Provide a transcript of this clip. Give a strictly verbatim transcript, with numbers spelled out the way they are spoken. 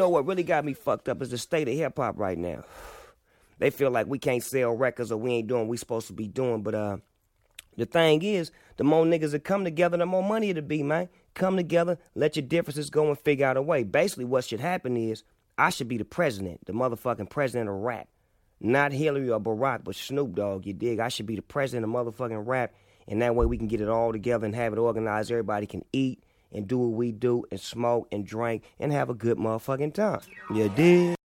know what really got me fucked up is the state of hip-hop right now. They feel like we can't sell records or we ain't doing what we supposed to be doing. But uh, the thing is, the more niggas that come together, the more money it'll be, man. Come together, let your differences go and figure out a way. Basically, what should happen is I should be the president, the motherfucking president of rap. Not Hillary or Barack, but Snoop Dogg, you dig? I should be the president of motherfucking rap, and that way we can get it all together and have it organized. Everybody can eat and do what we do and smoke and drink and have a good motherfucking time. You dig?